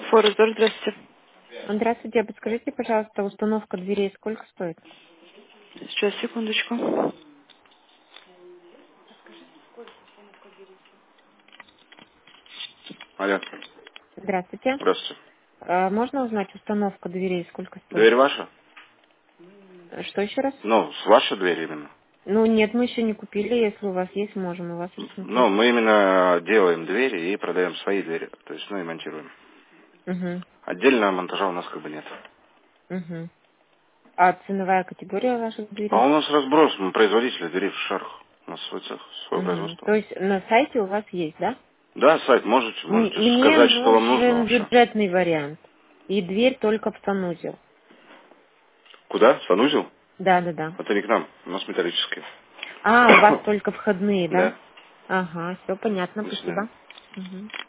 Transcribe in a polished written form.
Форезор, здравствуйте. Здравствуйте, подскажите, пожалуйста, установка дверей сколько стоит? Сейчас, секундочку. Алло, Здравствуйте. здравствуйте. Можно узнать установка дверей сколько стоит? Дверь ваша? Что еще раз? Ну, с вашей двери именно. Ну нет, мы еще не купили, если у вас есть, можем у вас Ну, посмотреть. мы именно делаем двери и продаем свои двери. То есть, ну и монтируем. Угу, Отдельно монтажа у нас как бы нет. угу. А ценовая категория ваших А у дверей? нас разброс, мы производители дверей в шарах. У нас свой цех, свое Угу. производство. То есть на сайте у вас есть, да? Да, сайт можете Мне сказать, что вам нужно нужен вообще. бюджетный вариант. И дверь только в санузел. Куда? Санузел? Да, да, да. Это не к нам, у нас металлические. А, у вас только входные, да? Да, Ага, все понятно, до свидания. спасибо. Мгм.